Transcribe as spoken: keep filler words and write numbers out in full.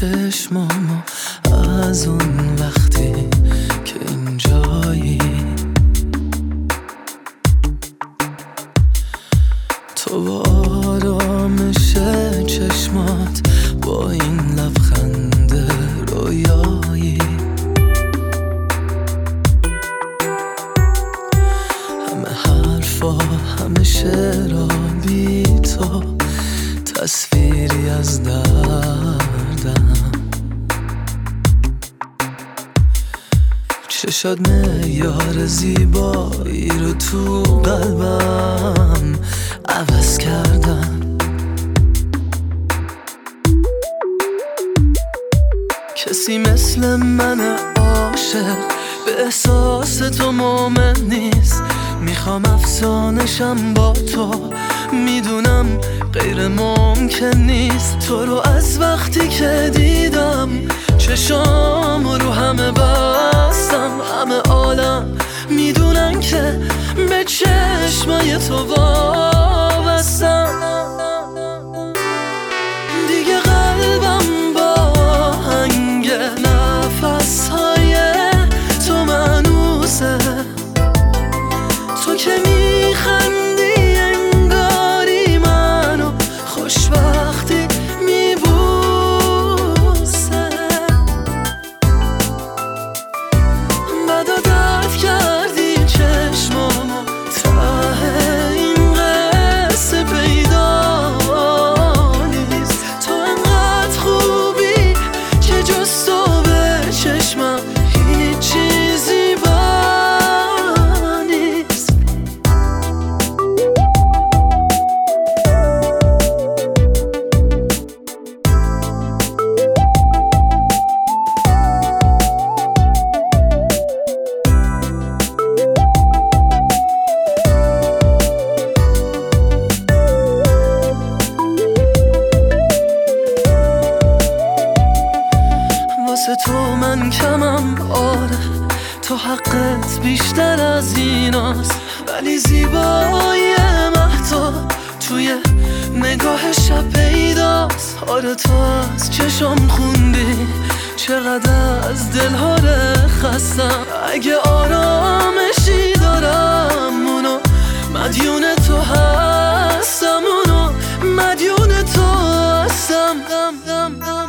چشمامو از اون وقتی که اینجایی، تو با آرامش چشمات، با این لبخند رویایی، همه حرفا همه شعرها بی تو تصویری از دردم، چشات معیار زیبایی رو تو قلبم عوض کردم. کسی مثل من عاشق به احساس تو مومن نیست، میخوام افسانشم با تو، میدونم غیر ممکن نیست. تو رو از وقتی که دیدم چشام رو همه بستم، همه عالم میدونن که به چشمای تو وابستم. دیگه قلبم با آهنگ نفسهای تو مانوسه، تو که میخندی انگاری منو خوشبختی میبوسه. بدا درد کردی چشمامو، ته این قصه پیدا نیست. تو انقدر خوبی که جز تو به چشمم هیچ چیزی با نیست. واسه تو من کمم، آره تو حقت بیشتر از ایناست، ولی زیبایی مهتاب توی نگاه شب پیداست. آره تو از چشم خوندی چقدر از دلها خستم، اگه آرامشی دارم اونو مدیون تو هستم، اونو مدیون تو هستم.